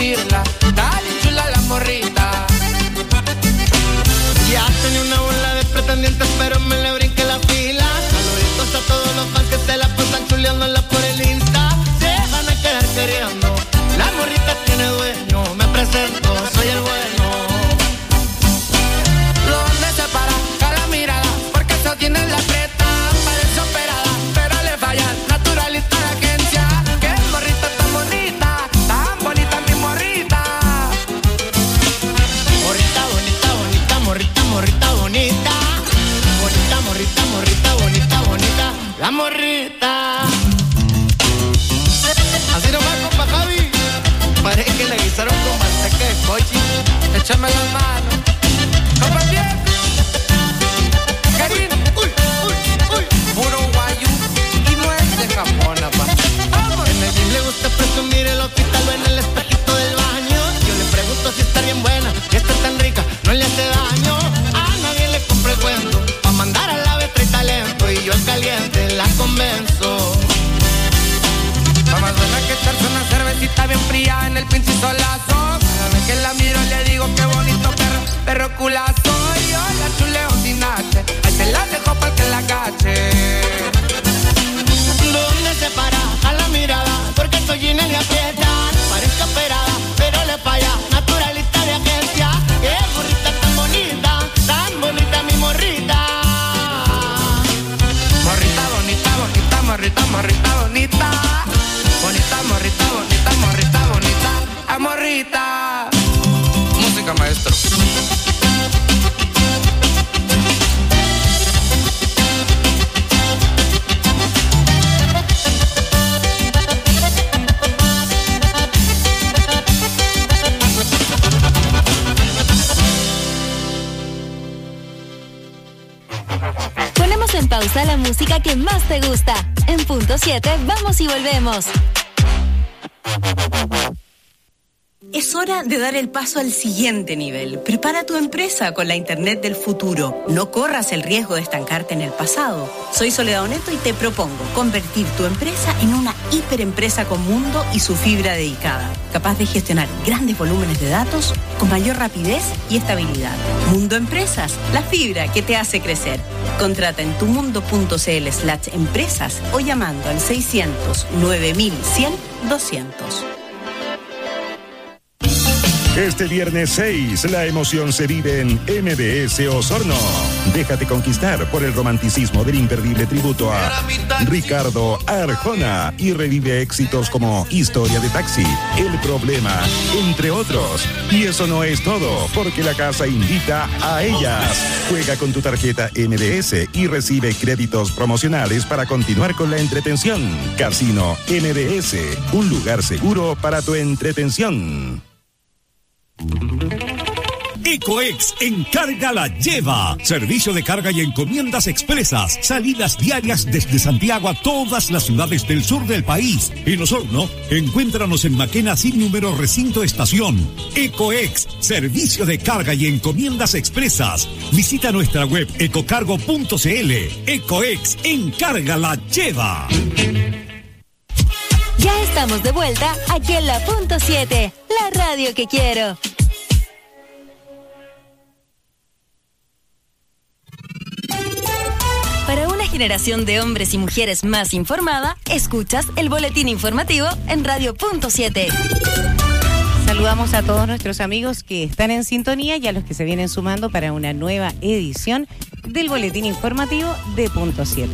lucirla. Está bien chula la morrita. Ya tenía una bola de pretendientes, pero me le brinqué la fila. Saluditos a todos los fans que se la pasan chuleándola por el Insta. Se van a quedar queriendo. La morrita tiene dueño. Me presento, soy el bueno. ¿Dónde se para? A la mirada, porque eso tiene la preta. Parece operada, pero le falla. Naturalista de agencia. Que morrita tan bonita mi morrita. Morrita bonita, bonita, morrita, morrita bonita. Bonita, morrita, morrita, bonita, bonita. La morrita. Así nomás, compa Javi. Parece que le guisaron con manteca de coche. Échame la mano. Compa bien. Karin. Uy. Puro guayu. Y no es de Japón, apa. Vamos. En el gym le gusta presumir el hospital o en el espejito del baño. Yo le pregunto si está bien buena, si está tan rica, no le hace daño. A nadie le compra el cuento, pa' mandar a la vez trae talento. Y yo al caliente la convenzo. Vamos a que echarse una cervecita bien fría en el pinche solazo. Cada vez que la miro le digo qué bonito perro culazo. Y yo la chuleo sin H. Ahí se la dejo para que la cache. ¿Dónde se para? A la mirada, porque soy Gina y aprieta. Parezco operada, pero le falla. Naturalista de agencia. Qué morrita tan bonita mi morrita. Morrita bonita, bonita, morrita, morrita bonita. Bonita, morrita, bonita, morrita bonita. A morrita. Música, maestro. Ponemos en pausa la música que más te gusta. En punto 7, vamos y volvemos. Es hora de dar el paso al siguiente nivel. Prepara tu empresa con la Internet del futuro. No corras el riesgo de estancarte en el pasado. Soy Soledad Oneto y te propongo convertir tu empresa en una hiperempresa con mundo y su fibra dedicada, capaz de gestionar grandes volúmenes de datos con mayor rapidez y estabilidad. Mundo Empresas, la fibra que te hace crecer. Contrata en tumundo.cl/empresas o llamando al 600 9100 200. Este viernes 6, la emoción se vive en MBS Osorno. Déjate conquistar por el romanticismo del imperdible tributo a Ricardo Arjona y revive éxitos como Historia de Taxi, El Problema, entre otros. Y eso no es todo, porque la casa invita a ellas. Juega con tu tarjeta MBS y recibe créditos promocionales para continuar con la entretención. Casino MBS, un lugar seguro para tu entretención. Ecoex Encarga la Lleva. Servicio de carga y encomiendas expresas. Salidas diarias desde Santiago a todas las ciudades del sur del país. En Osorno, encuéntranos en Maquena sin número recinto estación. Ecoex, servicio de carga y encomiendas expresas. Visita nuestra web ecocargo.cl. Ecoex Encarga la Lleva. Ya estamos de vuelta aquí en la punto 7, la radio que quiero. Para una generación de hombres y mujeres más informada, escuchas el boletín informativo en Radio Punto 7. Saludamos a todos nuestros amigos que están en sintonía y a los que se vienen sumando para una nueva edición del boletín informativo de Punto 7.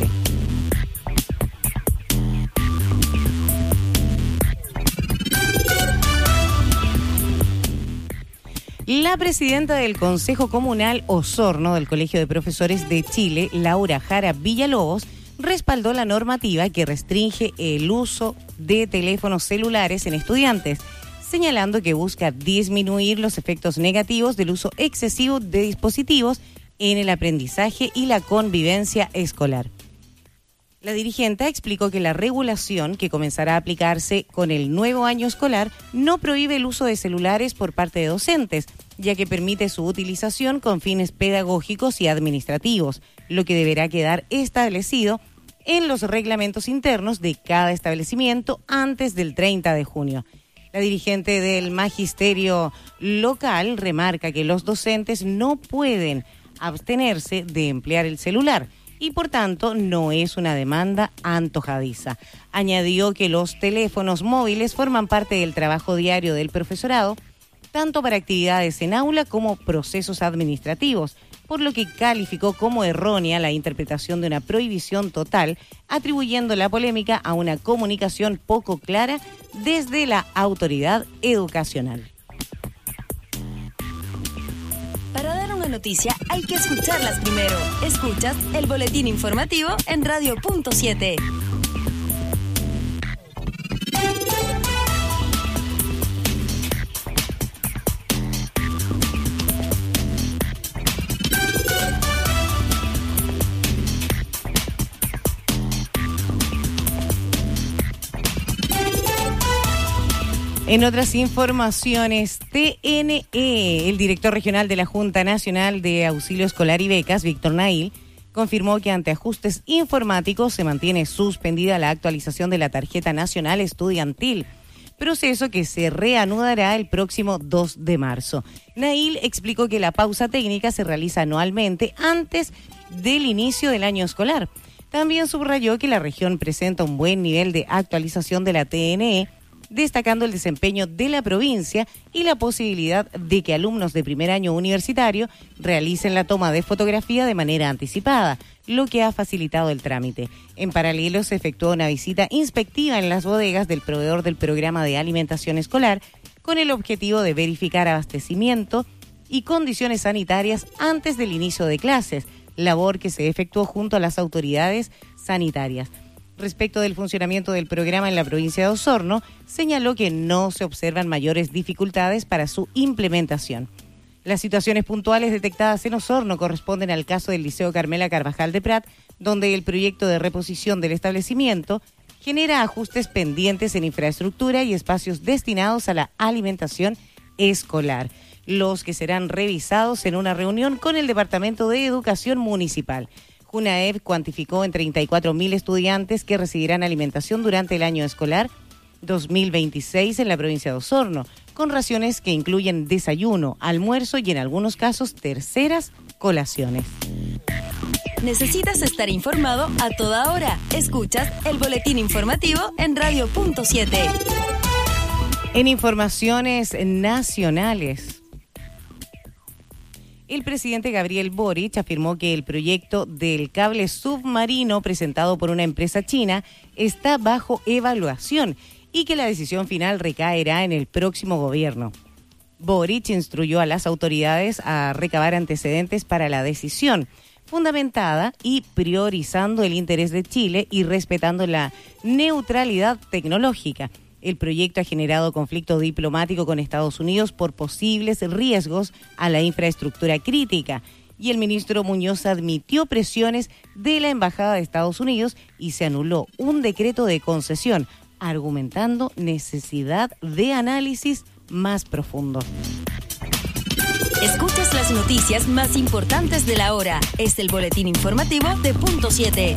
La presidenta del Consejo Comunal Osorno del Colegio de Profesores de Chile, Laura Jara Villalobos, respaldó la normativa que restringe el uso de teléfonos celulares en estudiantes, señalando que busca disminuir los efectos negativos del uso excesivo de dispositivos en el aprendizaje y la convivencia escolar. La dirigente explicó que la regulación que comenzará a aplicarse con el nuevo año escolar no prohíbe el uso de celulares por parte de docentes, ya que permite su utilización con fines pedagógicos y administrativos, lo que deberá quedar establecido en los reglamentos internos de cada establecimiento antes del 30 de junio. La dirigente del magisterio local remarca que los docentes no pueden abstenerse de emplear el celular y por tanto no es una demanda antojadiza. Añadió que los teléfonos móviles forman parte del trabajo diario del profesorado, tanto para actividades en aula como procesos administrativos, por lo que calificó como errónea la interpretación de una prohibición total, atribuyendo la polémica a una comunicación poco clara desde la autoridad educacional. Para dar una noticia hay que escucharlas primero. Escuchas el boletín informativo en Radio Punto 7. En otras informaciones, TNE, el director regional de la Junta Nacional de Auxilio Escolar y Becas, Víctor Nail, confirmó que ante ajustes informáticos se mantiene suspendida la actualización de la Tarjeta Nacional Estudiantil, proceso que se reanudará el próximo 2 de marzo. Nail explicó que la pausa técnica se realiza anualmente antes del inicio del año escolar. También subrayó que la región presenta un buen nivel de actualización de la TNE, destacando el desempeño de la provincia y la posibilidad de que alumnos de primer año universitario realicen la toma de fotografía de manera anticipada, lo que ha facilitado el trámite. En paralelo, se efectuó una visita inspectiva en las bodegas del proveedor del programa de alimentación escolar con el objetivo de verificar abastecimiento y condiciones sanitarias antes del inicio de clases, labor que se efectuó junto a las autoridades sanitarias. Respecto del funcionamiento del programa en la provincia de Osorno, señaló que no se observan mayores dificultades para su implementación. Las situaciones puntuales detectadas en Osorno corresponden al caso del Liceo Carmela Carvajal de Prat, donde el proyecto de reposición del establecimiento genera ajustes pendientes en infraestructura y espacios destinados a la alimentación escolar, los que serán revisados en una reunión con el Departamento de Educación Municipal. Junaed cuantificó en 34.000 estudiantes que recibirán alimentación durante el año escolar 2026 en la provincia de Osorno, con raciones que incluyen desayuno, almuerzo y en algunos casos terceras colaciones. ¿Necesitas estar informado a toda hora? Escuchas el boletín informativo en Radio Punto 7. En informaciones nacionales, el presidente Gabriel Boric afirmó que el proyecto del cable submarino presentado por una empresa china está bajo evaluación y que la decisión final recaerá en el próximo gobierno. Boric instruyó a las autoridades a recabar antecedentes para la decisión, fundamentada y priorizando el interés de Chile y respetando la neutralidad tecnológica. El proyecto ha generado conflicto diplomático con Estados Unidos por posibles riesgos a la infraestructura crítica y el ministro Muñoz admitió presiones de la Embajada de Estados Unidos y se anuló un decreto de concesión, argumentando necesidad de análisis más profundo. Escuchas las noticias más importantes de la hora. Es el boletín informativo de Punto 7.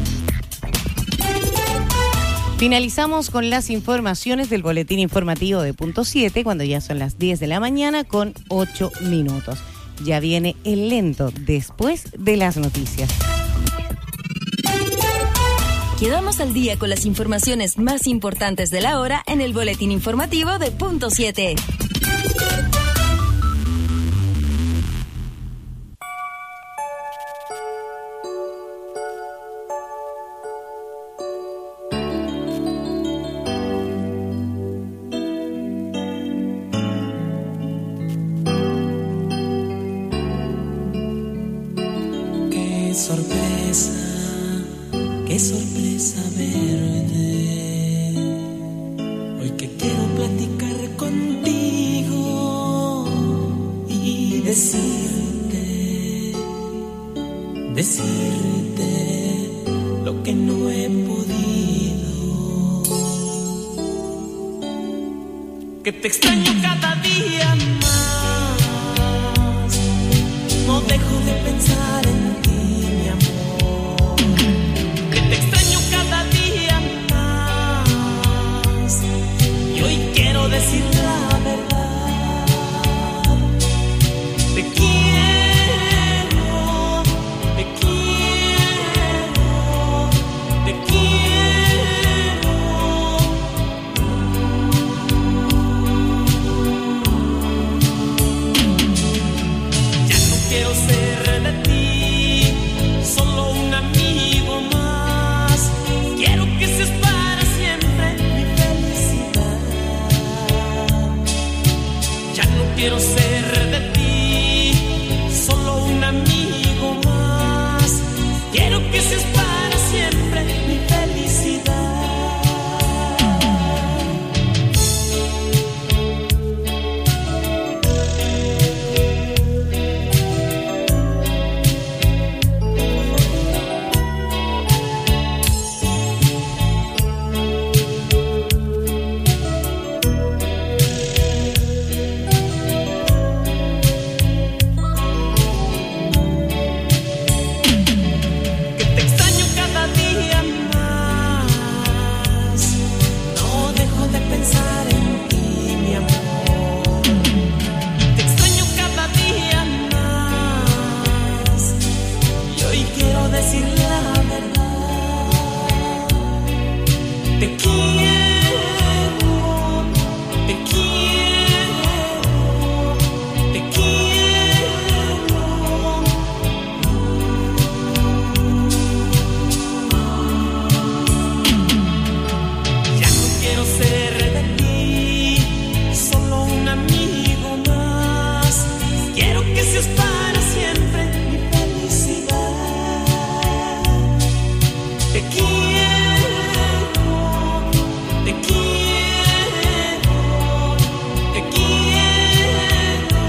Finalizamos con las informaciones del boletín informativo de Punto 7 cuando ya son las 10 de la mañana con 8 minutos. Ya viene el lento después de las noticias. Quedamos al día con las informaciones más importantes de la hora en el boletín informativo de Punto 7. Qué sorpresa verte. Hoy que quiero platicar contigo y decirte lo que no he podido. Que te extraño cada día más. No dejo de pensar en ti. y quiero decir la verdad. Te quiero, te quiero, te quiero. Ya no quiero ser de ti solo un amigo más. Quiero que seas para siempre mi felicidad. Te quiero, te quiero, te quiero.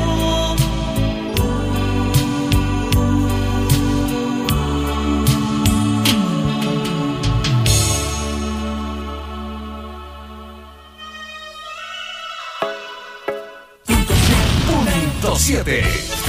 7.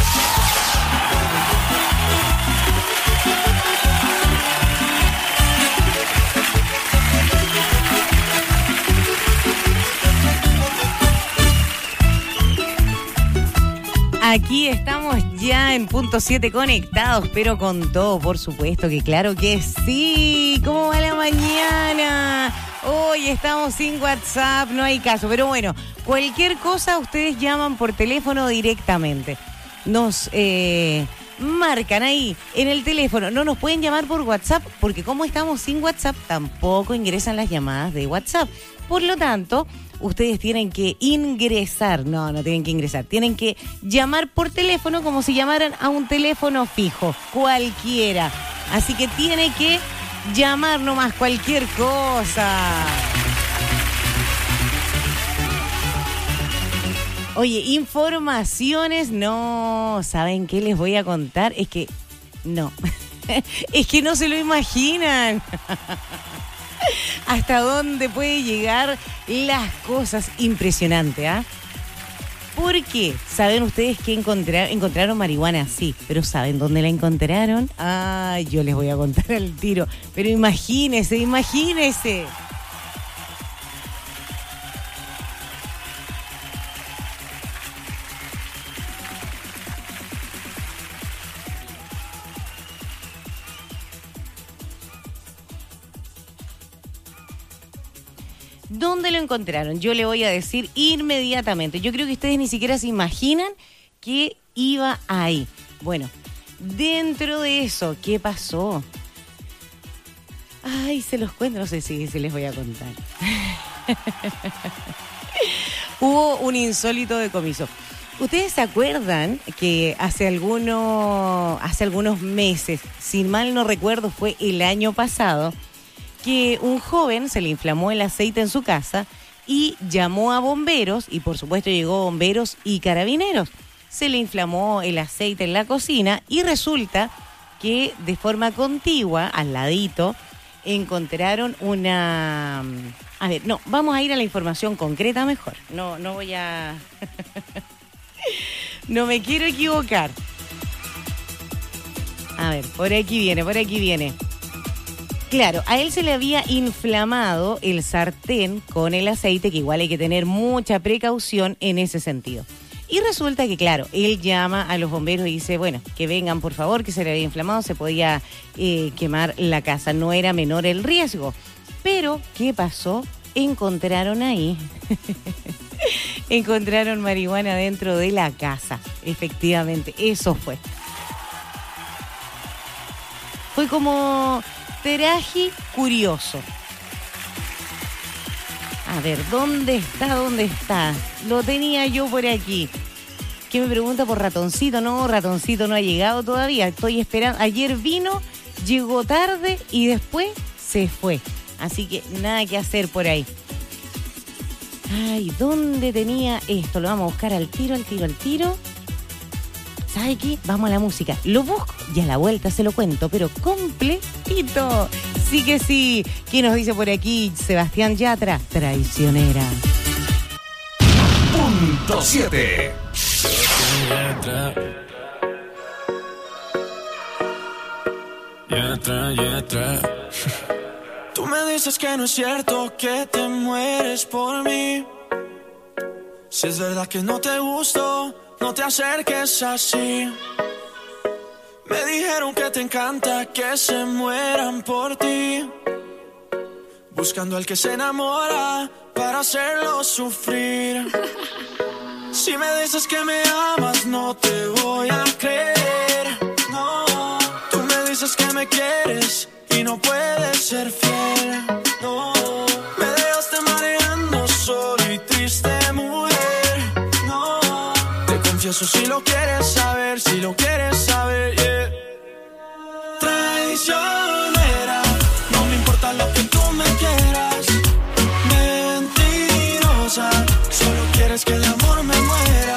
Aquí estamos ya en punto 7 conectados, pero con todo, por supuesto, que claro que sí. ¿Cómo va la mañana? Hoy estamos sin WhatsApp, no hay caso, pero bueno, cualquier cosa ustedes llaman por teléfono directamente. Nos marcan ahí en el teléfono, no nos pueden llamar por WhatsApp, porque como estamos sin WhatsApp, tampoco ingresan las llamadas de WhatsApp. Por lo tanto, ustedes tienen que ingresar, no tienen que ingresar, tienen que llamar por teléfono como si llamaran a un teléfono fijo, cualquiera. Así que tiene que llamar nomás cualquier cosa. Oye, informaciones, no, ¿saben qué les voy a contar? Es que no se lo imaginan. Hasta dónde puede llegar las cosas. Impresionante, ¿ah? ¿Por qué? ¿Saben ustedes que encontraron marihuana? Sí, pero ¿saben dónde la encontraron? Ah, yo les voy a contar al tiro. Pero imagínese. ¿Dónde lo encontraron? Yo le voy a decir inmediatamente. Yo creo que ustedes ni siquiera se imaginan que iba ahí. Bueno, dentro de eso, ¿qué pasó? Ay, se los cuento, no sé si se les voy a contar. Hubo un insólito decomiso. ¿Ustedes se acuerdan que hace algunos meses, si mal no recuerdo, fue el año pasado, que un joven se le inflamó el aceite en su casa y llamó a bomberos, y por supuesto llegó bomberos y carabineros? Se le inflamó el aceite en la cocina y resulta que de forma contigua, al ladito, encontraron una... A ver, no, vamos a ir a la información concreta mejor. No voy a... No me quiero equivocar. A ver, por aquí viene. Claro, a él se le había inflamado el sartén con el aceite, que igual hay que tener mucha precaución en ese sentido. Y resulta que, claro, él llama a los bomberos y dice, bueno, que vengan por favor, que se le había inflamado, se podía quemar la casa, no era menor el riesgo. Pero, ¿qué pasó? Encontraron ahí, encontraron marihuana dentro de la casa, efectivamente, eso fue. Fue como... traje curioso. A ver, ¿dónde está? Lo tenía yo por aquí. ¿Qué me pregunta por Ratoncito? No, Ratoncito no ha llegado todavía. Estoy esperando. Ayer vino, llegó tarde y después se fue. Así que nada que hacer por ahí. Ay, ¿dónde tenía esto? Lo vamos a buscar al tiro. ¿Sabe qué? Vamos a la música. Lo busco y a la vuelta se lo cuento, pero completito. Sí que sí. ¿Qué nos dice por aquí Sebastián Yatra? Traicionera. Punto 7. Yatra. Tú me dices que no es cierto, que te mueres por mí. Si es verdad que no te gusto, no te acerques así. Me dijeron que te encanta que se mueran por ti, buscando al que se enamora para hacerlo sufrir. Si me dices que me amas, no te voy a creer. No, tú me dices que me quieres y no puedes ser fiel. No, me dejaste mareando solo y triste, mujer. No, te confieso si lo quieres saber, si lo quieres saber, yeah. Traicionera, no me importa lo que tú me quieras. Mentirosa, solo quieres que el amor me muera.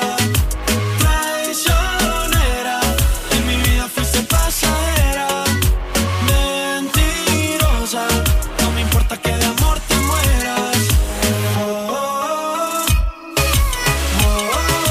Traicionera, en mi vida fuiste pasajera. Mentirosa, no me importa que de amor te mueras. Oh, oh, oh,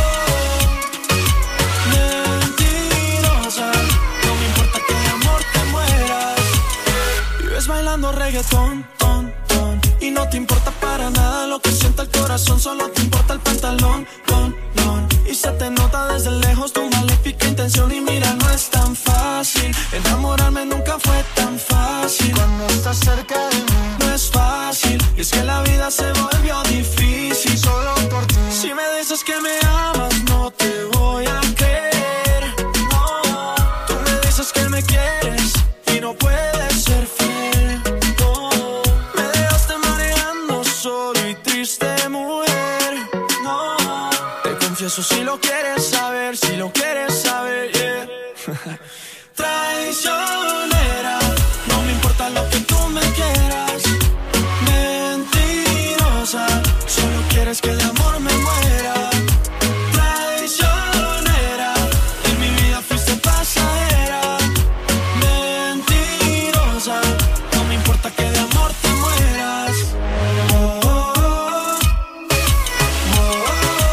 oh. Mentirosa, no me importa que de amor te mueras. Vives bailando reggaetón, ton, ton, y no te importa para nada lo que sienta el corazón, solo te importa el pantalón, con, non. Y se te nota desde lejos tu maléfica intención. Y mira, no es tan fácil, enamorarme nunca fue tan fácil. Cuando estás cerca de mí, no es fácil, y es que la vida se volvió difícil solo por ti. Si me dices que me amas, no te voy a creer. No, tú me dices que me quieres y no puedes ser fiel. No, me dejaste mareando solo y triste, mujer. No, te confieso si lo quieres saber, si lo quieres saber, yeah. Traicionera, no me importa lo que tú me quieras. Mentirosa, solo quieres que el amor me muera. Traicionera, en mi vida fuiste pasajera. Mentirosa, no me importa que de amor te mueras. Oh, oh, oh, oh, oh.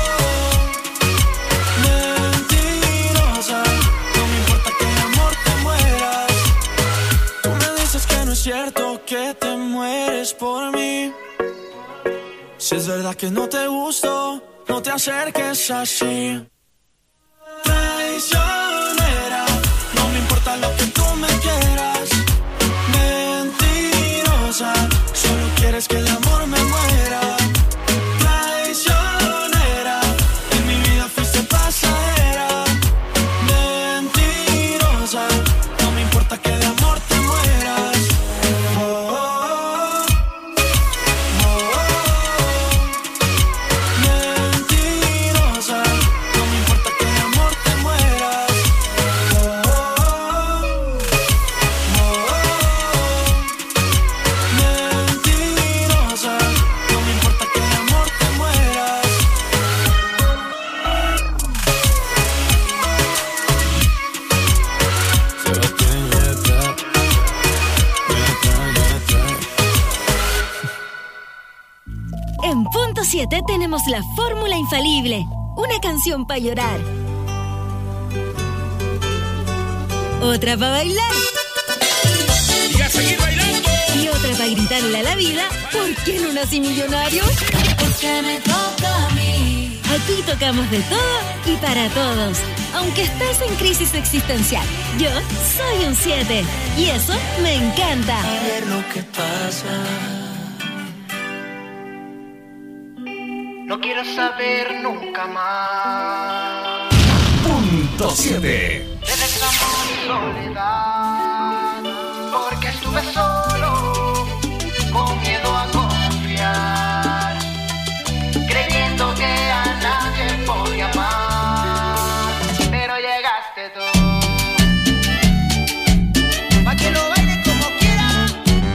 Mentirosa, no me importa que de amor te mueras. Tú me dices que no es cierto que te mueres por mí. Si es verdad que no te gusto, no te acerques así. Traicionera, no me importa lo que tú me quieras. Mentirosa, solo quieres que el amor me muera. Traicionera, en mi vida fuiste pasajera. Mentirosa, no me importa que de amor te mueras. Oh, oh, oh. Mentirosa, no me importa que de amor te mueras. Mentirosa, no me importa que de amor te mueras. En Punto 7 tenemos la fórmula infalible. Una canción para llorar. Otra para bailar. Y a seguir bailando. Y otra para gritarle a la vida, ¿por qué no nací millonario? Porque me toca a mí. Aquí tocamos de todo y para todos. Aunque estés en crisis existencial, yo soy un 7. Y eso me encanta. A ver lo que pasa. No quiero saber nunca más. Punto 7. De desamor y soledad, porque estuve solo, con miedo a confiar, creyendo que a nadie podía amar, pero llegaste tú. Pa' que lo baile como quiera.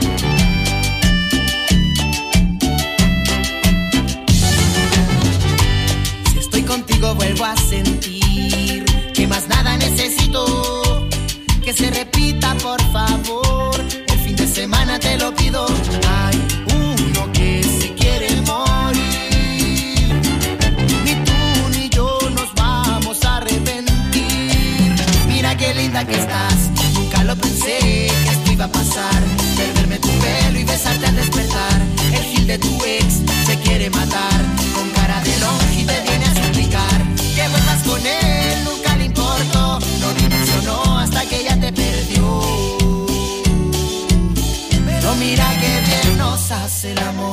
Si estoy contigo vuelvo a sentir que más nada necesito, que se repita por favor el fin de semana. hace el amor.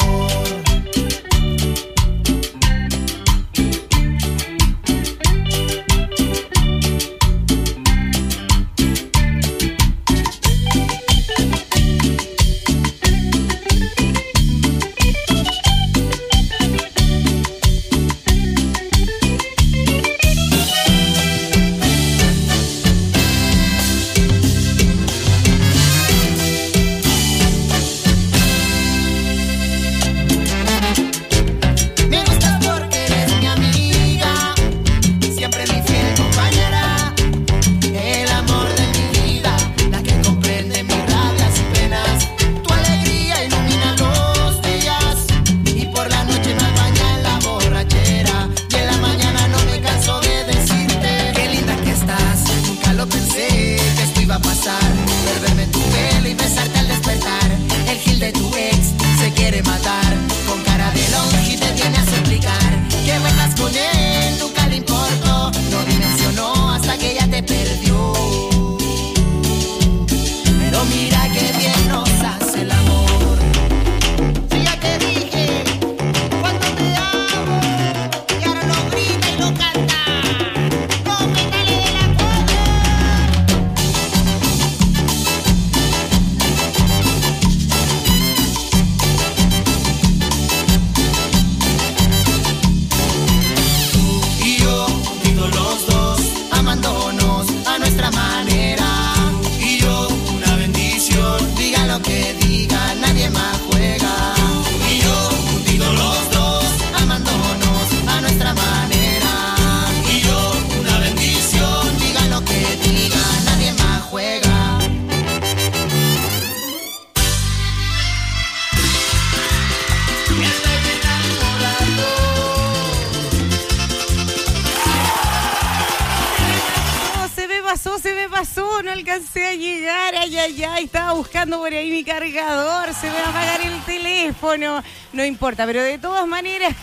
Estaba buscando por ahí mi cargador, se me va a apagar el teléfono, no importa, pero de todas maneras,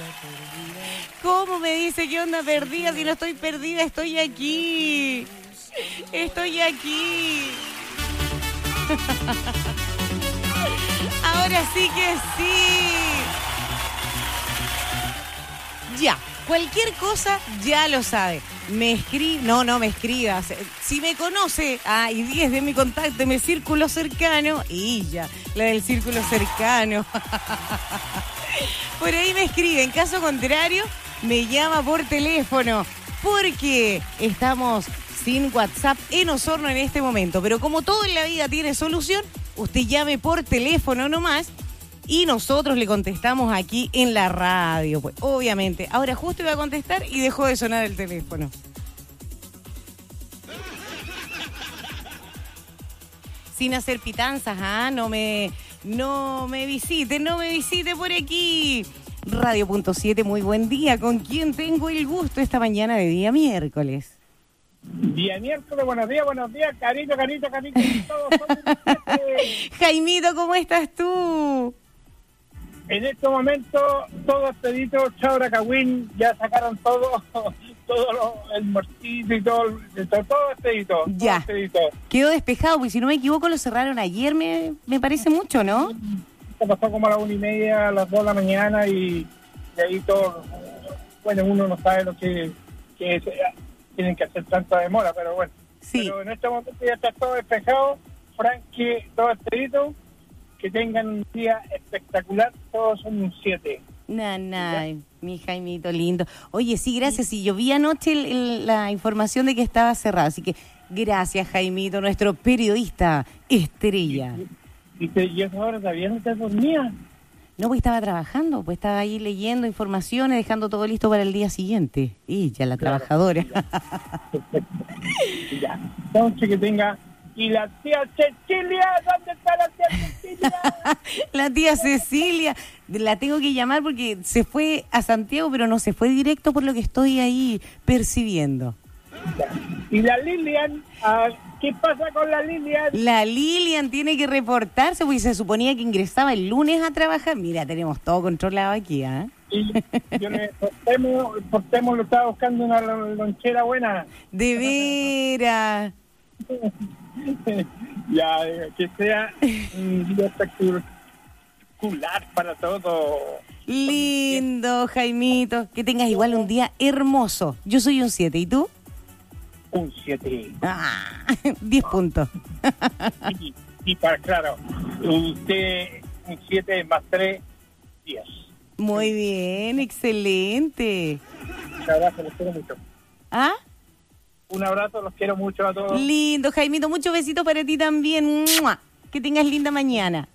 ¿cómo me dice qué onda perdida? Si no estoy perdida, estoy aquí, ahora sí que sí. Ya, cualquier cosa ya lo sabe. No me escribas. Si me conoce, y 10 de mi contacto, de mi círculo cercano, y ya, la del círculo cercano. Por ahí me escribe. En caso contrario, me llama por teléfono, porque estamos sin WhatsApp en Osorno en este momento. Pero como todo en la vida tiene solución, usted llame por teléfono nomás. Y nosotros le contestamos aquí en la radio, pues, obviamente. Ahora justo iba a contestar y dejó de sonar el teléfono. Sin hacer pitanzas, no me visite por aquí. Radio.7, muy buen día. ¿Con quién tengo el gusto esta mañana de día miércoles? Día miércoles, buenos días, Carito, todos son Jaimito, ¿cómo estás tú? En este momento, todo expedito, Chabra Cagüín, ya sacaron todo el morcito y todo expedito. Ya, quedó despejado, porque si no me equivoco lo cerraron ayer, me parece mucho, ¿no? Se pasó como a las 1:30, a las 2 de la mañana y de ahí todo, bueno, uno no sabe lo que es, tienen que hacer tanta demora, pero bueno. Sí. Pero en este momento ya está todo despejado, Frankie, todo expedito. Que tengan un día espectacular, todos son un 7. Mi Jaimito lindo. Oye, sí, gracias. Sí, yo vi anoche la información de que estaba cerrado, así que gracias, Jaimito, nuestro periodista estrella. ¿Y esa hora todavía no te dormía? No, pues estaba trabajando, pues estaba ahí leyendo informaciones, dejando todo listo para el día siguiente. Y ya la trabajadora. Ya. Entonces que tenga... Y la tía Cecilia, ¿dónde está la tía Cecilia? La tía Cecilia, la tengo que llamar porque se fue a Santiago, pero no se fue directo por lo que estoy ahí percibiendo. Y la Lilian, ¿qué pasa con la Lilian? La Lilian tiene que reportarse porque se suponía que ingresaba el lunes a trabajar. Mira, tenemos todo controlado aquí, Y yo Portemos lo estaba buscando una lonchera buena. De veras. Ya, que sea un día espectacular. espectacular para todo. Lindo, Jaimito. Que tengas igual un día hermoso. Yo soy un 7, ¿y tú? Un 7. 10 puntos. Y para, claro, usted un 7 más 3, 10. Muy bien, excelente. Un abrazo, los quiero mucho. ¿Ah? Un abrazo, los quiero mucho a todos. Lindo, Jaimito. Muchos besitos para ti también. ¡Mua! Que tengas linda mañana.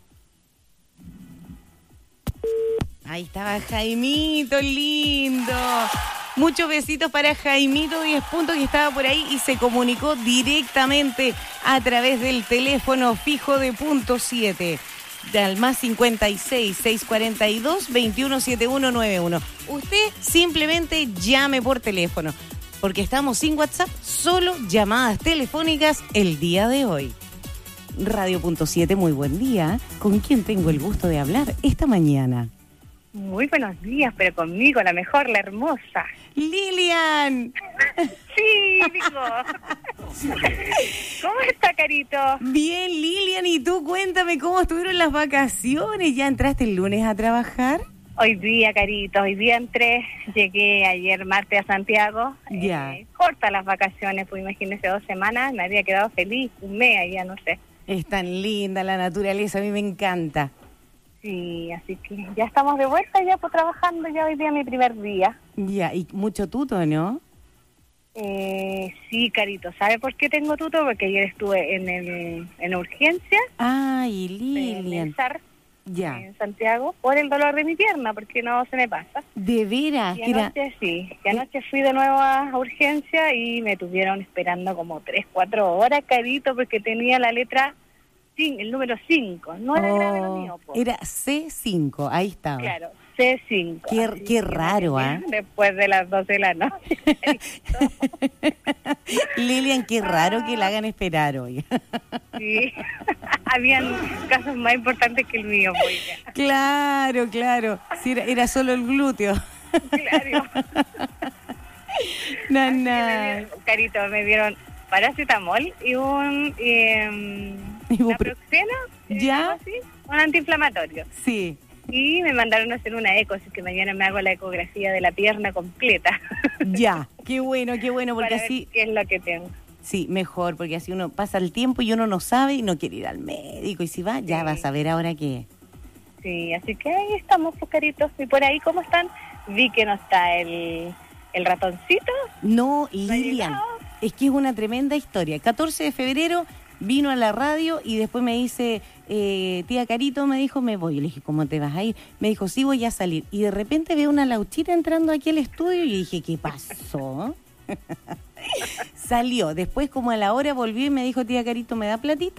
Ahí estaba Jaimito, lindo. Muchos besitos para Jaimito, 10 puntos, que estaba por ahí y se comunicó directamente a través del teléfono fijo de punto 7. Al más 56 642 217191. Usted simplemente llame por teléfono, porque estamos sin WhatsApp, solo llamadas telefónicas el día de hoy. Radio Punto 7, muy buen día. ¿Con quién tengo el gusto de hablar esta mañana? Muy buenos días, pero conmigo, la mejor, la hermosa. ¡Lilian! Sí, digo. ¿Cómo está, Carito? Bien, Lilian, y tú cuéntame cómo estuvieron las vacaciones. ¿Ya entraste el lunes a trabajar? Hoy día, Carito, hoy día entré, llegué ayer martes a Santiago. Ya. Cortas las vacaciones, pues imagínese 2 semanas, me había quedado feliz, un mes allá, no sé. Es tan linda la naturaleza, a mí me encanta. Sí, así que ya estamos de vuelta, ya pues trabajando, ya hoy día mi primer día. Ya, y mucho tuto, ¿no? Sí, Carito, ¿sabe por qué tengo tuto? Porque ayer estuve en urgencia. Ay, Lilian. Ya. En Santiago, por el dolor de mi pierna, porque no se me pasa. ¿De veras? Y anoche, sí, y anoche fui de nuevo a urgencia y me tuvieron esperando como 3-4 horas, Carito, porque tenía la letra... el número 5, no era grave lo mío. Era C5, ahí estaba. Claro, C5. Qué raro, ¿ah? Después de las 12 de la noche. Lilian, qué raro que la hagan esperar hoy. Sí, habían casos más importantes que el mío, oiga. Claro. Sí, era solo el glúteo. Claro. Carito, me dieron paracetamol y naproxeno, ¿ya? Así, un antiinflamatorio. Sí. Y me mandaron a hacer una eco, así que mañana me hago la ecografía de la pierna completa. Ya, qué bueno, porque para así... ver qué es lo que tengo. Sí, mejor, porque así uno pasa el tiempo y uno no sabe y no quiere ir al médico. Y si va, ya va a saber ahora qué. Sí, así que ahí estamos, Caritos. ¿Y por ahí cómo están? Vi que no está el ratoncito. No, Lilian, es que es una tremenda historia. 14 de febrero vino a la radio y después me dice, tía Carito, me dijo, me voy. Yo le dije, ¿cómo te vas a ir? Me dijo, sí, voy a salir. Y de repente veo una lauchita entrando aquí al estudio y dije, ¿qué pasó? Salió. Después, como a la hora, volvió y me dijo, tía Carito, ¿me da platita?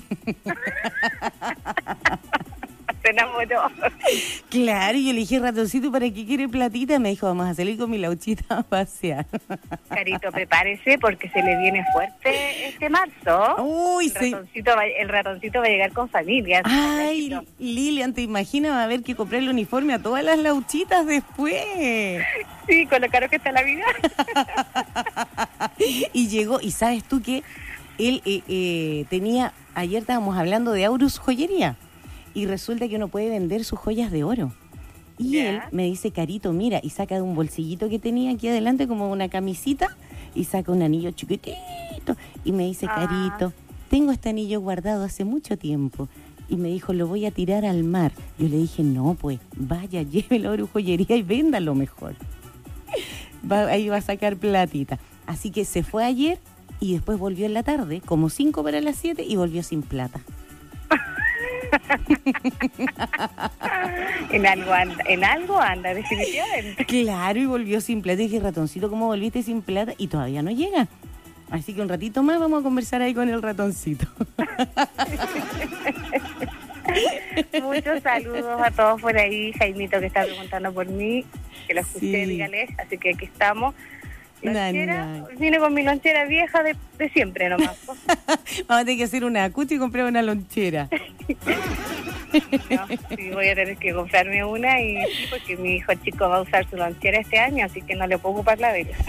Se enamoró. Claro, y yo le dije, ratoncito, ¿para qué quiere platita? Me dijo, vamos a salir con mi lauchita a pasear. Carito, prepárese porque se le viene fuerte este marzo. Uy, el ratoncito va a llegar con familia. Ay, Lilian, ¿te imaginas? Va a haber que comprar el uniforme a todas las lauchitas después. Sí, con lo caro que está la vida. Y llegó, y ¿sabes tú qué? Él tenía, ayer estábamos hablando de Aurus Joyería. Y resulta que uno puede vender sus joyas de oro. Y él me dice, Carito, mira, y saca de un bolsillito que tenía aquí adelante como una camisita y saca un anillo chiquitito. Y me dice, Carito, tengo este anillo guardado hace mucho tiempo. Y me dijo, lo voy a tirar al mar. Yo le dije, no, pues, vaya, llévelo a Aurus Joyería y véndalo mejor. Ahí va a sacar platita. Así que se fue ayer y después volvió en la tarde, como 5 para las 7, y volvió sin plata. En algo anda, definitivamente. Claro, y volvió sin plata. Y dije, ratoncito, ¿cómo volviste sin plata? Y todavía no llega. Así que un ratito más vamos a conversar ahí con el ratoncito. Muchos saludos a todos por ahí. Jaimito, que está preguntando por mí, que lo escuché, dígale. Así que aquí estamos. Lonchera, vine con mi lonchera vieja de siempre nomás. Vamos a tener que hacer una acuti y comprar una lonchera. No, sí, voy a tener que comprarme una y sí, porque mi hijo chico va a usar su lonchera este año, así que no le puedo ocupar la de él.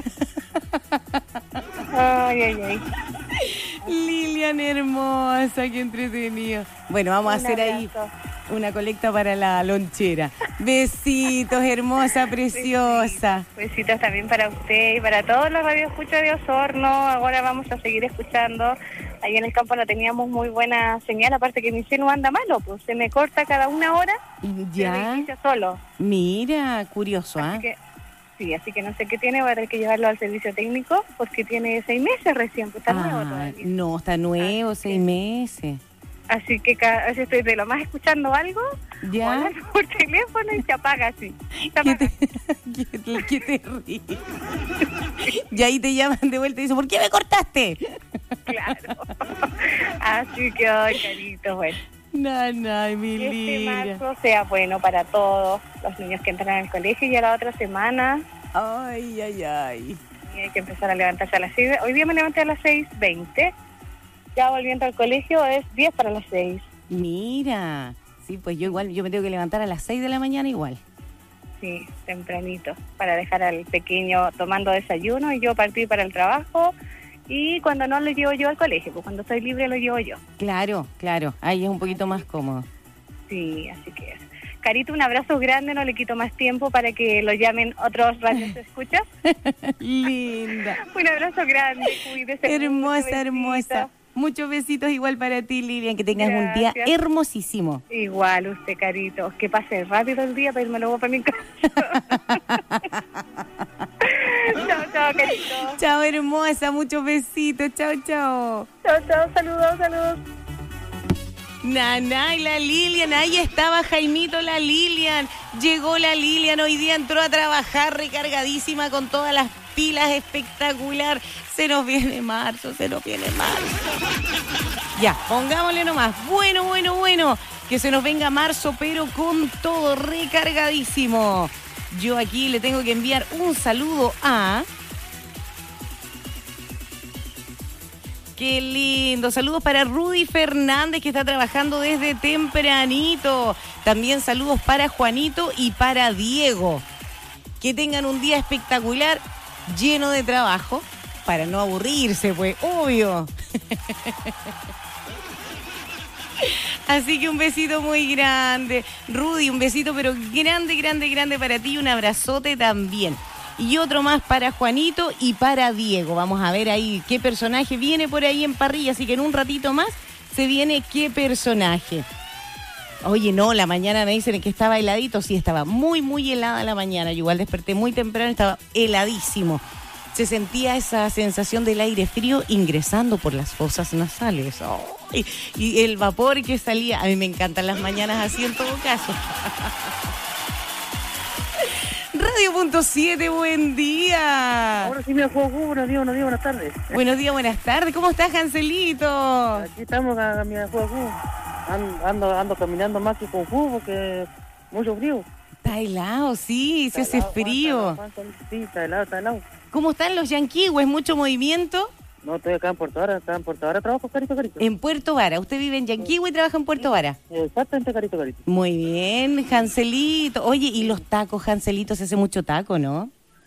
Ay. Lilian hermosa, qué entretenido. Bueno, vamos a hacer ahí Una colecta para la lonchera. Besitos, hermosa, preciosa. Besitos también para usted y para todos los radioescuchas de Osorno. Ahora vamos a seguir escuchando. Ahí en el campo no teníamos muy buena señal, aparte que mi celu anda malo, pues se me corta cada 1 hora. Ya. Se inicia solo. Mira, curioso, ¿ah? Sí, así que no sé qué tiene, voy a tener que llevarlo al servicio técnico porque tiene 6 meses recién, pues está nuevo todavía. No, está nuevo, 6 meses. Así que a veces estoy de lo más escuchando algo, ya, o hablando por teléfono y se apaga así. ¿Qué te ríes? Y ahí te llaman de vuelta y dicen, ¿por qué me cortaste? Claro. Así que, ay, carito, bueno. No, mi Lilia. Este marzo sea bueno para todos los niños que entran al colegio y ya la otra semana. Ay. Y hay que empezar a levantarse a las 6. Hoy día me levanté a las 6:20. Ya volviendo al colegio es 10 para las 6. Mira, sí, pues yo me tengo que levantar a las 6 de la mañana igual. Sí, tempranito, para dejar al pequeño tomando desayuno y yo partir para el trabajo. Y cuando no lo llevo yo al colegio, pues cuando estoy libre lo llevo yo. Claro, ahí es un poquito más cómodo. Sí, así que es. Carito, un abrazo grande, no le quito más tiempo para que lo llamen otros radios escuchas. Linda. Un abrazo grande, cuídese. Hermosa. Muchos besitos igual para ti, Lilian, que tengas un día hermosísimo. Igual usted, Carito, que pase rápido el día para irme luego para mi casa. Chao, Carito. Chao, hermosa, muchos besitos, chao. Chao, saludos. Naná y la Lilian, ahí estaba Jaimito, la Lilian. Llegó la Lilian, hoy día entró a trabajar recargadísima con todas las pilas, espectacular. Se nos viene marzo. Ya, pongámosle nomás. Bueno, que se nos venga marzo, pero con todo recargadísimo. Yo aquí le tengo que enviar un saludo a... Qué lindo. Saludos para Rudy Fernández, que está trabajando desde tempranito. También saludos para Juanito y para Diego. Que tengan un día espectacular, lleno de trabajo, para no aburrirse, pues, obvio. Así que un besito muy grande. Rudy, un besito, pero grande para ti y un abrazote también. Y otro más para Juanito y para Diego. Vamos a ver ahí qué personaje viene por ahí en parrilla. Así que en un ratito más se viene qué personaje. Oye, no, la mañana me dicen que estaba heladito. Sí, estaba muy helada la mañana. Yo igual desperté muy temprano, estaba heladísimo. Se sentía esa sensación del aire frío ingresando por las fosas nasales. Oh, y el vapor que salía. A mí me encantan las mañanas así en todo caso. Radio.7, buen día. Ahora sí me juego, buenos días, buenas tardes. Buenas tardes. ¿Cómo estás, Janselito? Aquí estamos a mi juego. Ando caminando más que con jugo porque mucho frío. Está helado, sí, se hace frío. Sí, está helado. ¿Cómo están los yanquihue? ¿Mucho movimiento? No, estoy acá en Puerto Vara, trabajo, Carito. En Puerto Vara, ¿usted vive en Yanquihue y trabaja en Puerto Vara? Exactamente, Carito. Muy bien, Janselito. Oye, ¿y los tacos, Janselito? Se hace mucho taco, ¿no?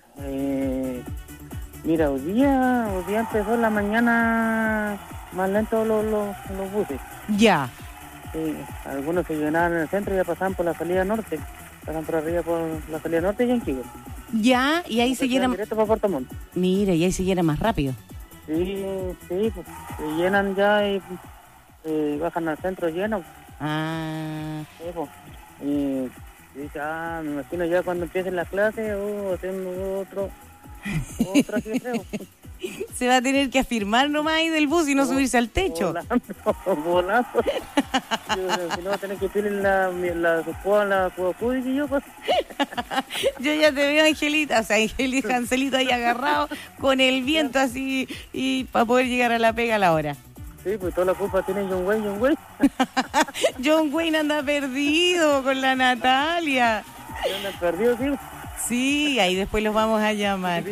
Mira, hoy día empezó en la mañana más lento los buses. Ya. Sí, algunos se llenaban en el centro y ya pasaban por la salida norte. Pasan por arriba por la salida norte y Yanquihue. Ya, y ahí se llena... Directo para Puerto Montt. Mira, y ahí se llena más rápido. Sí, pues, se llenan ya y bajan al centro lleno. Sí, pues. Y dice, me imagino ya cuando empiecen las clases, tengo otro aquí creo. Se va a tener que afirmar nomás ahí del bus y no subirse al techo. Volando. Si no, va a tener que pedirle la Cudis y yo, pues. Yo ya te veo, Angelita, Janselito ahí agarrado con el viento así y para poder llegar a la pega a la hora. Sí, pues toda la culpa tiene John Wayne. John Wayne anda perdido con la Natalia. Anda perdido, sí. Sí, ahí después los vamos a llamar.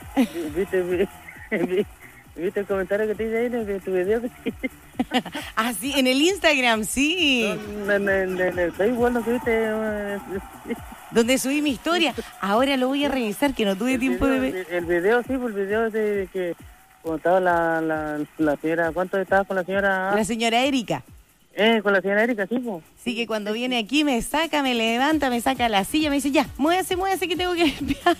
¿Viste el comentario que te hice ahí de tu video? Ah, sí, en el Instagram, sí. No, en el Facebook, ¿no viste? Donde subí mi historia. Ahora lo voy a revisar, que no tuve tiempo de ver. El video, sí, el video de que cuando estaba la señora, ¿cuánto estaba con la señora? La señora Erika. Con la señora Erika, sí, pues. Sí, que cuando viene aquí me saca, me levanta, me saca la silla, me dice, ya, muévase que tengo que limpiar.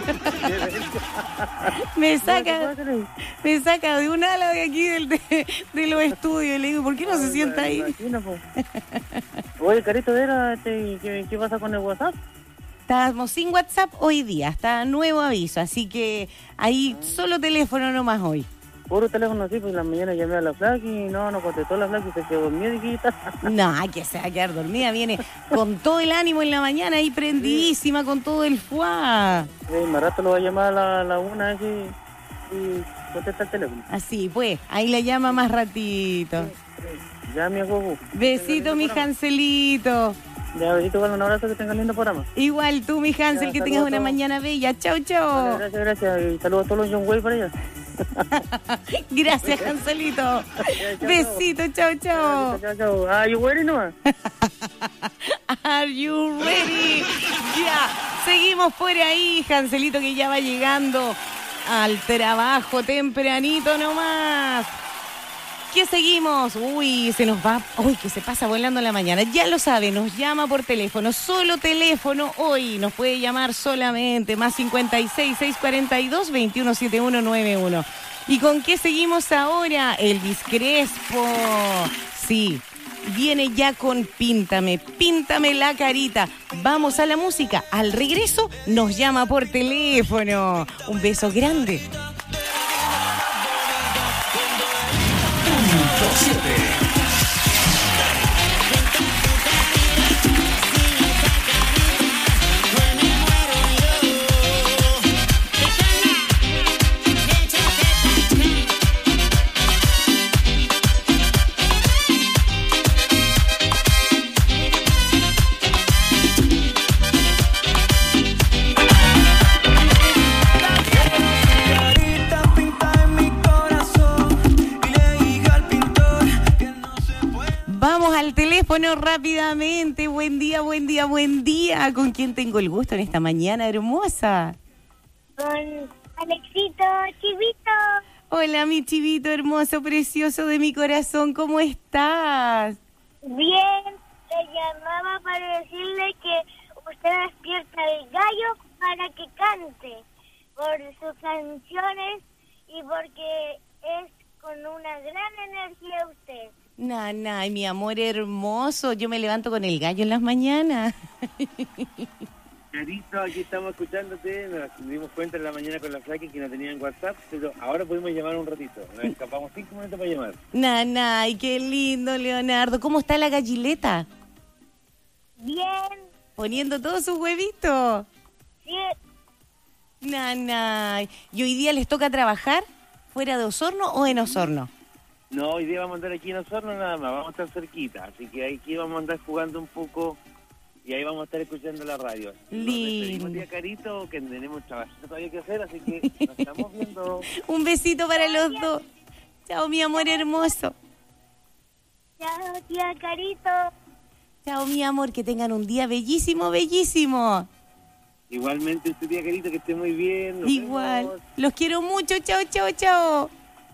me saca de un ala de aquí de los estudios. Y le digo, ¿por qué no se sienta ahí? Oye, Carito, ¿qué pasa con el WhatsApp? Estamos sin WhatsApp hoy día, está nuevo aviso, así que ahí solo teléfono nomás hoy. Puro teléfono, sí, pues la mañana llamé a la flaca y no contestó la flaca y se quedó dormida y quita. No, que se va a quedar dormida, viene con todo el ánimo en la mañana ahí prendidísima, con todo el fuá. Más rato lo va a llamar a la una y contesta el teléfono. Así pues, ahí le llama más ratito. Ya, mi abuelo. Besito, mi Hanselito. Ya, besito, un abrazo, que tengas lindo programa. Igual tú, mi Hansel, que tengas una mañana bella. Chau, chau. Vale, gracias. Y saludos a todos los John Way para allá. Gracias, Hanselito. Besito, chau, chau. Chau. Are you ready, no? Are you ready? Ya, seguimos por ahí, Hanselito, que ya va llegando al trabajo tempranito nomás. ¿Qué seguimos? Uy, se nos va. Uy, que se pasa volando la mañana. Ya lo sabe, nos llama por teléfono. Solo teléfono hoy. Nos puede llamar solamente. Más 56 642 217191. ¿Y con qué seguimos ahora? Elvis Crespo. Sí, viene ya con Píntame la carita. Vamos a la música. Al regreso nos llama por teléfono. Un beso grande. Al teléfono rápidamente. Buen día. ¿Con quién tengo el gusto en esta mañana hermosa? Con Alexito, Chivito. Hola, mi chivito hermoso, precioso de mi corazón. ¿Cómo estás? Bien, le llamaba para decirle que usted despierta el gallo para que cante por sus canciones y porque es con una gran energía usted. Ay, mi amor hermoso, yo me levanto con el gallo en las mañanas. Carito, aquí estamos escuchándote, nos dimos cuenta en la mañana con la flaca que no tenían WhatsApp, pero ahora podemos llamar un ratito, nos escapamos 5 minutos para llamar. Ay, qué lindo, Leonardo. ¿Cómo está la gallileta? Bien. ¿Poniendo todos sus huevitos? Sí. Ay. ¿Y hoy día les toca trabajar fuera de Osorno o en Osorno? No, hoy día vamos a andar aquí en Osorno nada más, vamos a estar cerquita, así que aquí vamos a andar jugando un poco y ahí vamos a estar escuchando la radio. Lindo. Un día, Carito, que tenemos trabajito todavía que hacer, así que nos estamos viendo. Un besito para los dos. Chao, mi amor hermoso. Chao, tía Carito. Chao, mi amor, que tengan un día bellísimo. Igualmente, usted, tía Carito, que esté muy bien. Nos Igual. vemos. Los quiero mucho. Chao.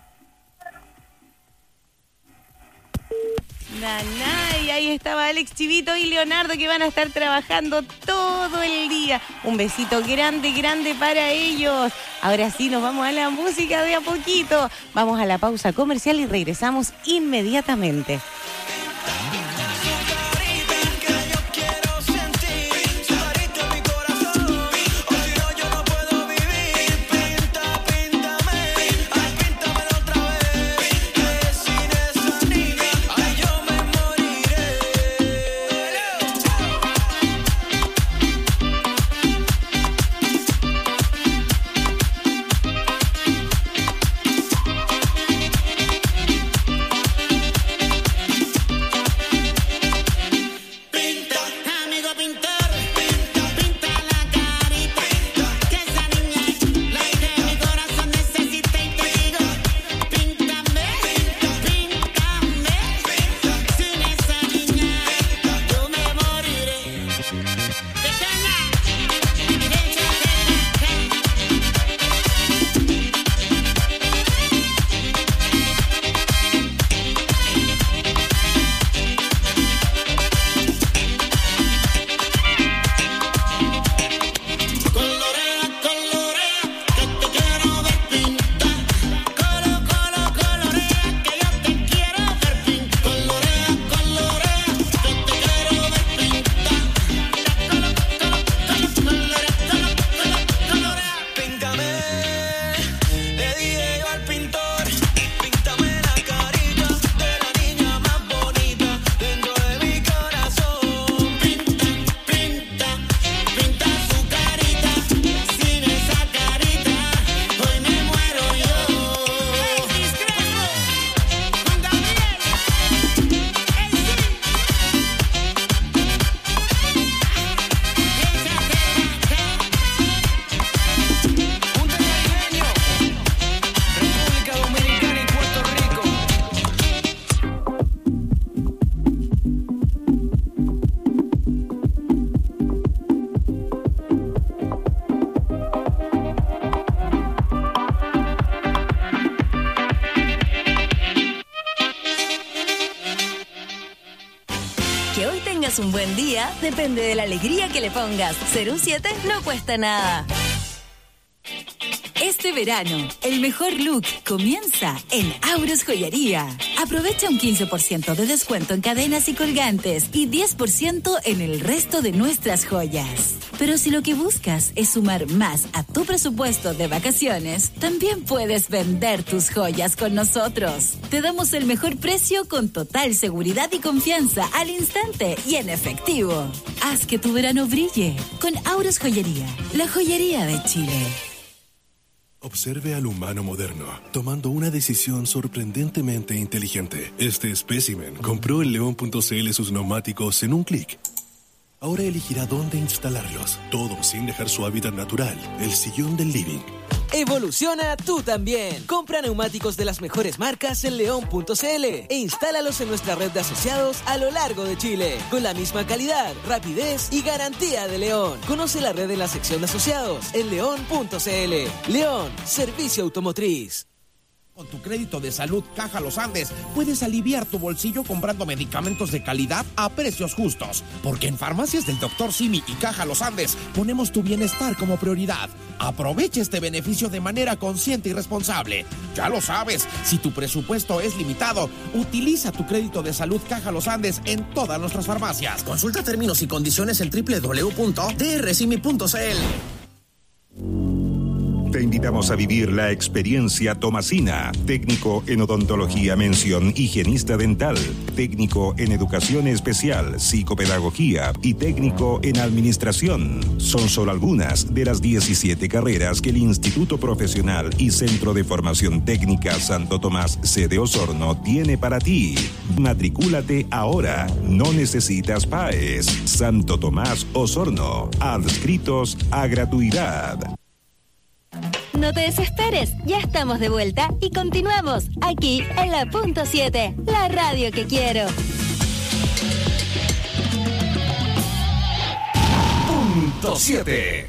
Y ahí estaba Alex, Chivito y Leonardo, que van a estar trabajando todo el día. Un besito grande para ellos. Ahora sí, nos vamos a la música de a poquito. Vamos a la pausa comercial y regresamos inmediatamente. Que hoy tengas un buen día depende de la alegría que le pongas. Ser un 7 no cuesta nada. Este verano, el mejor look comienza en Auros Joyería. Aprovecha un 15% de descuento en cadenas y colgantes y 10% en el resto de nuestras joyas. Pero si lo que buscas es sumar más a tu presupuesto de vacaciones, también puedes vender tus joyas con nosotros. Te damos el mejor precio con total seguridad y confianza al instante y en efectivo. Haz que tu verano brille con Auros Joyería, la joyería de Chile. Observe al humano moderno, tomando una decisión sorprendentemente inteligente. Este espécimen compró en León.cl sus neumáticos en un clic. Ahora elegirá dónde instalarlos, todo sin dejar su hábitat natural, el sillón del living. Evoluciona tú también. Compra neumáticos de las mejores marcas en León.cl e instálalos en nuestra red de asociados a lo largo de Chile, con la misma calidad, rapidez y garantía de León. Conoce la red en la sección de asociados en León.cl. León, servicio automotriz. Con tu crédito de salud Caja Los Andes puedes aliviar tu bolsillo comprando medicamentos de calidad a precios justos. Porque en Farmacias del Dr. Simi y Caja Los Andes ponemos tu bienestar como prioridad. Aprovecha este beneficio de manera consciente y responsable. Ya lo sabes, si tu presupuesto es limitado, utiliza tu crédito de salud Caja Los Andes en todas nuestras farmacias. Consulta términos y condiciones en www.drsimi.cl. Te invitamos a vivir la experiencia Tomasina, técnico en odontología mención higienista dental, técnico en educación especial, psicopedagogía y técnico en administración. Son solo algunas de las 17 carreras que el Instituto Profesional y Centro de Formación Técnica Santo Tomás sede Osorno tiene para ti. Matricúlate ahora, no necesitas PAES. Santo Tomás Osorno, adscritos a gratuidad. No te desesperes, ya estamos de vuelta y continuamos aquí en la Punto 7, la radio que quiero. Punto 7.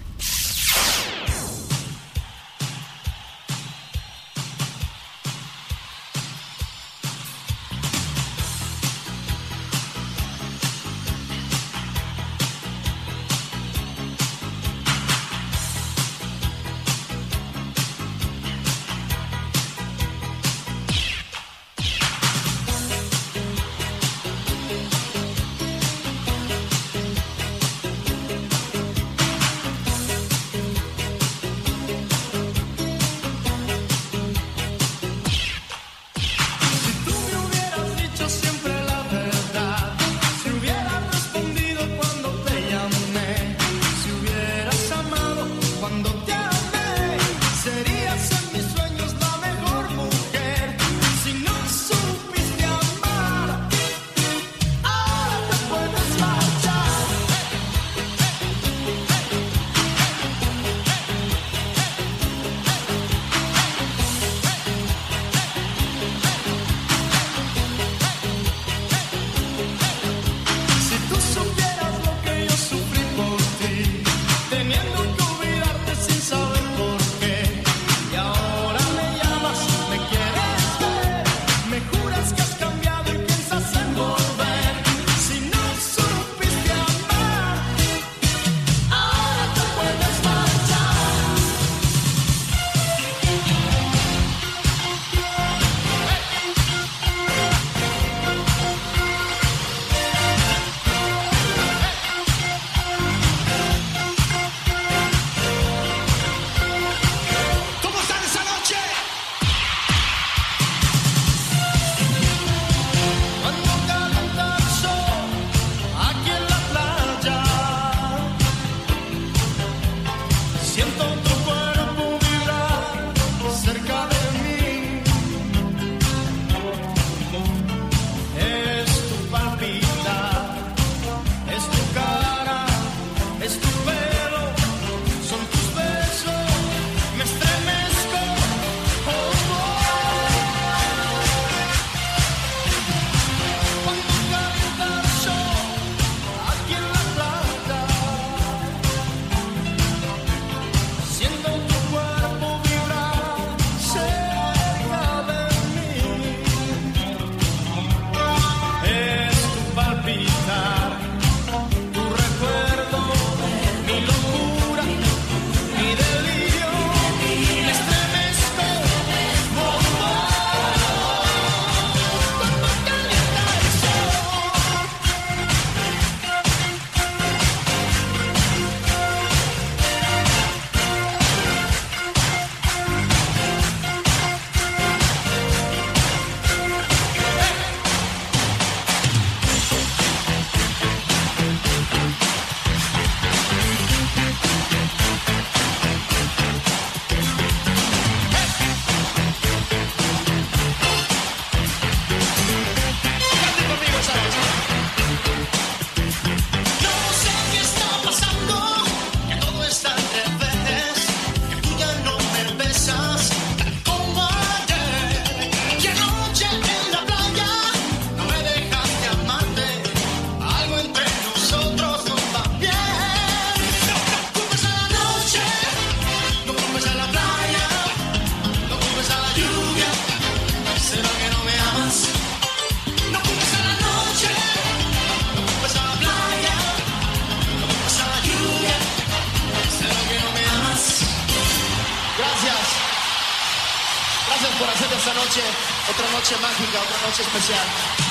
Otra noche mágica, otra noche especial.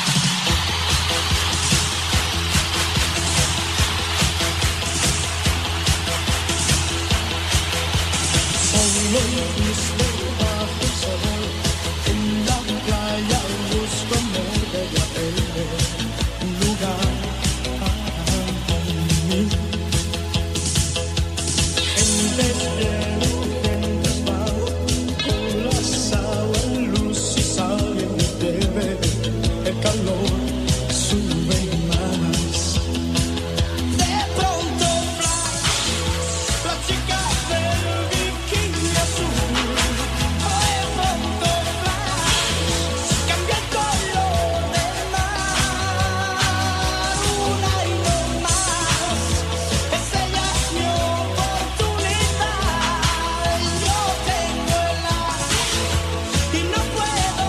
Solo bajo el sol, en la playa busco amor de un lugar para mí. En desvelo, en desvalo, con las aguas, luz y sal y me bebe, el calor sube más. De pronto, la chica del bikini azul, de pronto, cambia el color del mar, una y no más, es ella mi oportunidad, yo tengo el as y no puedo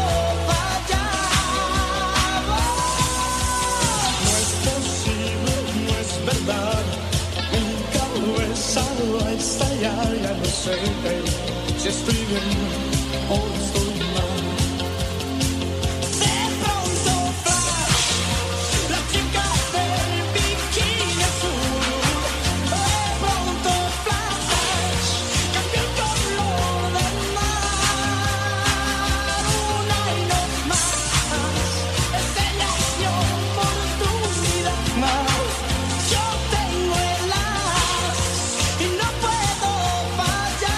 fallar. No es posible, no es verdad, mi cabeza va a estallar, ya no sé si estoy bien o estoy mal. De pronto, la chica del bikini azul, de pronto, cambia el color del mar, una y no más, es ella mi oportunidad, yo tengo el as y no puedo fallar.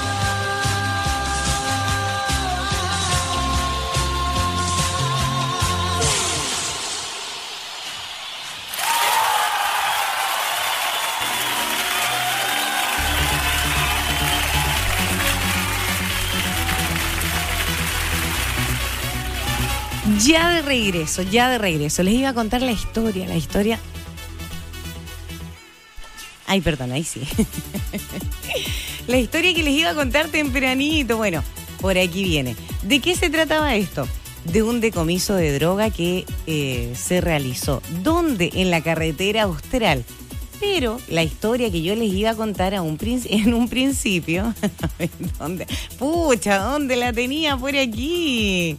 Ya de regreso. Les iba a contar la historia. Ay, perdón, ahí sí. La historia que les iba a contar tempranito. Bueno, por aquí viene. ¿De qué se trataba esto? De un decomiso de droga que se realizó. ¿Dónde? En la carretera austral. Pero la historia que yo les iba a contar en un principio... ¿Dónde? Pucha, ¿dónde la tenía por aquí?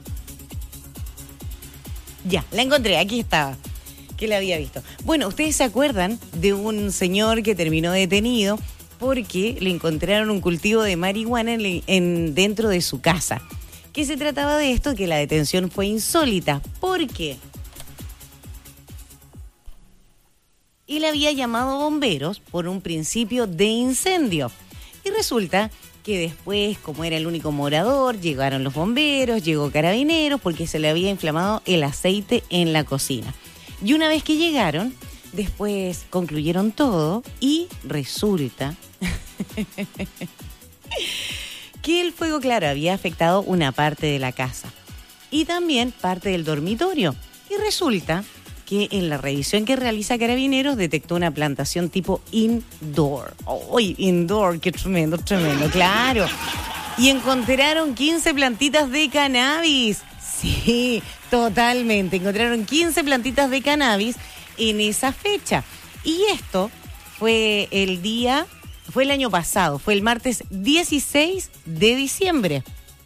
Ya, la encontré, aquí estaba, que la había visto. Bueno, ¿ustedes se acuerdan de un señor que terminó detenido porque le encontraron un cultivo de marihuana dentro de su casa? ¿Qué se trataba de esto? Que la detención fue insólita. ¿Por qué? Él había llamado bomberos por un principio de incendio. Y resulta que después, como era el único morador, llegaron los bomberos, llegó carabineros porque se le había inflamado el aceite en la cocina. Y una vez que llegaron, después concluyeron todo y resulta que el fuego, claro, había afectado una parte de la casa y también parte del dormitorio. Y resulta que en la revisión que realiza Carabineros detectó una plantación tipo indoor. ¡Uy, indoor! ¡Qué tremendo, claro! Y encontraron 15 plantitas de cannabis. Sí, totalmente. Encontraron 15 plantitas de cannabis en esa fecha. Y esto fue el año pasado, fue el martes 16 de diciembre.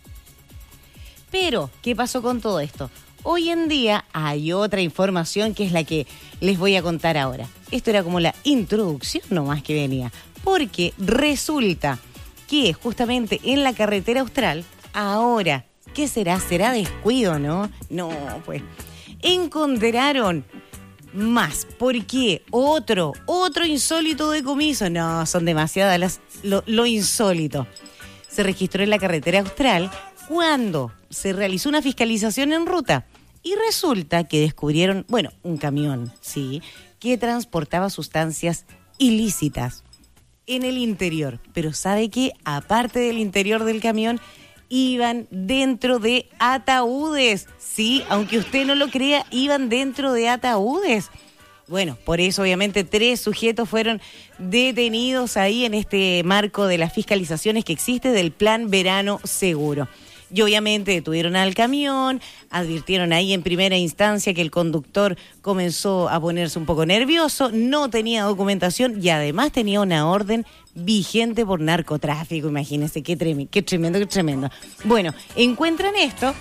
Pero, ¿qué pasó con todo esto? Hoy en día hay otra información que es la que les voy a contar ahora. Esto era como la introducción nomás que venía. Porque resulta que justamente en la carretera austral, ahora, ¿qué será? ¿Será descuido, no? No, pues. Encontraron más. ¿Por qué? Otro insólito decomiso. No, son demasiadas lo insólito. Se registró en la carretera austral cuando se realizó una fiscalización en ruta y resulta que descubrieron, un camión, sí, que transportaba sustancias ilícitas en el interior. Pero ¿sabe qué? Aparte del interior del camión, iban dentro de ataúdes. Sí, aunque usted no lo crea, iban dentro de ataúdes. Bueno, por eso obviamente 3 sujetos fueron detenidos ahí en este marco de las fiscalizaciones que existe del Plan Verano Seguro. Y obviamente detuvieron al camión, advirtieron ahí en primera instancia que el conductor comenzó a ponerse un poco nervioso, no tenía documentación y además tenía una orden vigente por narcotráfico. Imagínense, qué tremendo. Bueno, encuentran esto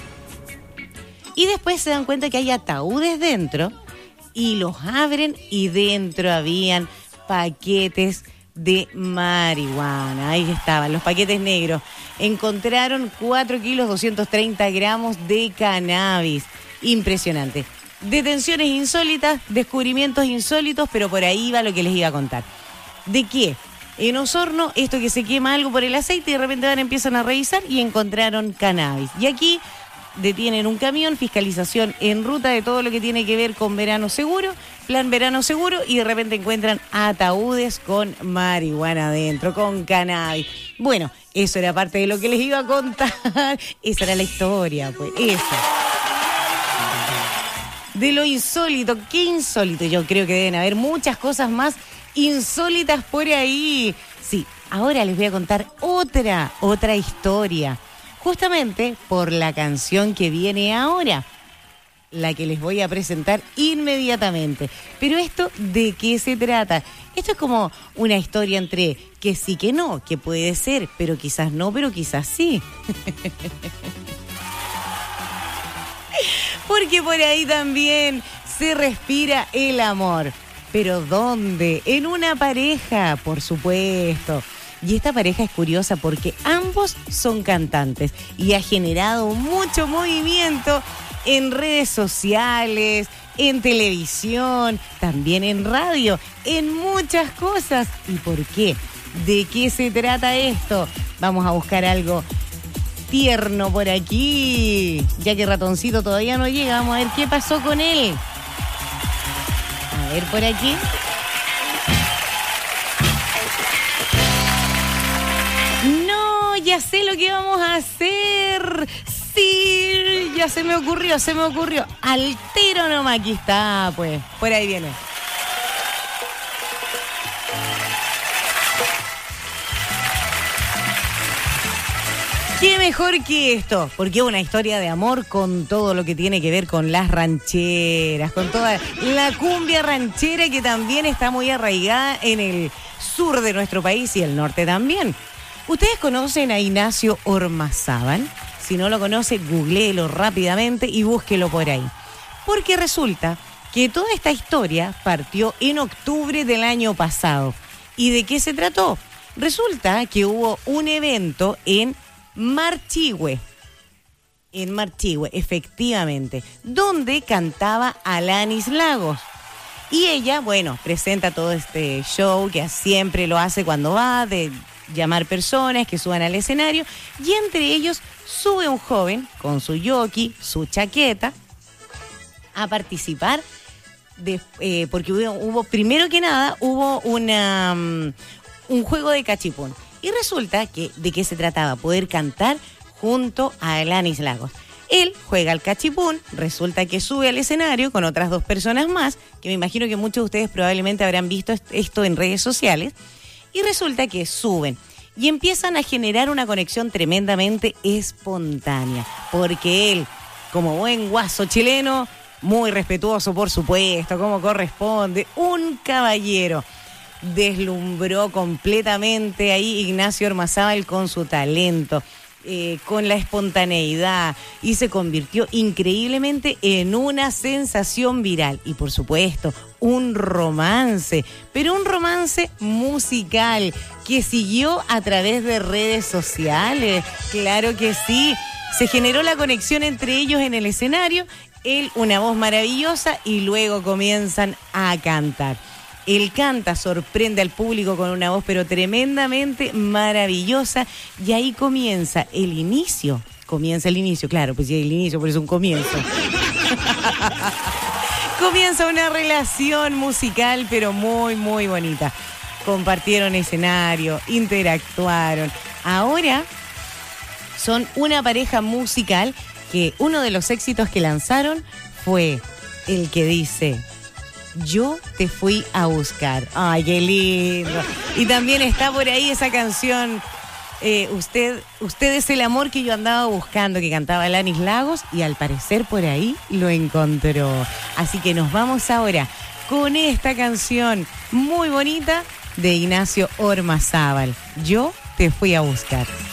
y después se dan cuenta que hay ataúdes dentro y los abren y dentro habían paquetes de marihuana. Ahí estaban los paquetes negros. Encontraron 4 kilos 230 gramos de cannabis. Impresionante. Detenciones insólitas, descubrimientos insólitos, pero por ahí va lo que les iba a contar. ¿De qué? En Osorno, esto que se quema algo por el aceite y de repente empiezan a revisar y encontraron cannabis. Y aquí detienen un camión, fiscalización en ruta de todo lo que tiene que ver con verano seguro, plan verano seguro, y de repente encuentran ataúdes con marihuana adentro, con cannabis. Bueno, eso era parte de lo que les iba a contar. Esa era la historia, pues, eso. De lo insólito, qué insólito. Yo creo que deben haber muchas cosas más insólitas por ahí. Sí, ahora les voy a contar otra historia. Justamente por la canción que viene ahora, la que les voy a presentar inmediatamente. Pero esto, ¿de qué se trata? Esto es como una historia entre que sí, que no, que puede ser, pero quizás no, pero quizás sí. Porque por ahí también se respira el amor. ¿Pero dónde? En una pareja, por supuesto. Y esta pareja es curiosa porque ambos son cantantes y ha generado mucho movimiento en redes sociales, en televisión, también en radio, en muchas cosas. ¿Y por qué? ¿De qué se trata esto? Vamos a buscar algo tierno por aquí, ya que Ratoncito todavía no llega. Vamos a ver qué pasó con él. A ver por aquí. No, ya sé lo que vamos a hacer. Sí, ya se me ocurrió. Al tiro nomás, aquí está, pues. Por ahí viene. ¿Qué mejor que esto? Porque es una historia de amor con todo lo que tiene que ver con las rancheras, con toda la cumbia ranchera que también está muy arraigada en el sur de nuestro país y el norte también. ¿Ustedes conocen a Ignacio Ormazábal? Si no lo conoce, googléelo rápidamente y búsquelo por ahí. Porque resulta que toda esta historia partió en octubre del año pasado. ¿Y de qué se trató? Resulta que hubo un evento en Marchihue, efectivamente, donde cantaba Alanis Lagos. Y ella, bueno, presenta todo este show que siempre lo hace cuando va, de llamar personas que suban al escenario, y entre ellos sube un joven con su jockey, su chaqueta, a participar, porque hubo primero que nada, hubo un juego de cachipún. Y resulta que, ¿de qué se trataba? Poder cantar junto a Alanis Lagos. Él juega al cachipún, resulta que sube al escenario con otras 2 personas más, que me imagino que muchos de ustedes probablemente habrán visto esto en redes sociales, y resulta que suben y empiezan a generar una conexión tremendamente espontánea, porque él, como buen guaso chileno, muy respetuoso por supuesto, como corresponde, un caballero, deslumbró completamente ahí Ignacio Ormazábal con su talento, con la espontaneidad, y se convirtió increíblemente en una sensación viral. Y por supuesto, un romance, pero un romance musical que siguió a través de redes sociales. Claro que sí, se generó la conexión entre ellos en el escenario, él una voz maravillosa y luego comienzan a cantar. Él canta, sorprende al público con una voz pero tremendamente maravillosa, y ahí comienza el inicio, claro, pues sí, el inicio, por eso es un comienzo. Comienza una relación musical pero muy, muy bonita. Compartieron escenario, interactuaron. Ahora son una pareja musical que uno de los éxitos que lanzaron fue el que dice: yo te fui a buscar. Ay, qué lindo. Y también está por ahí esa canción usted es el amor que yo andaba buscando, que cantaba Alanis Lagos, y al parecer por ahí lo encontró. Así que nos vamos ahora con esta canción muy bonita de Ignacio Ormazábal. Yo te fui a buscar.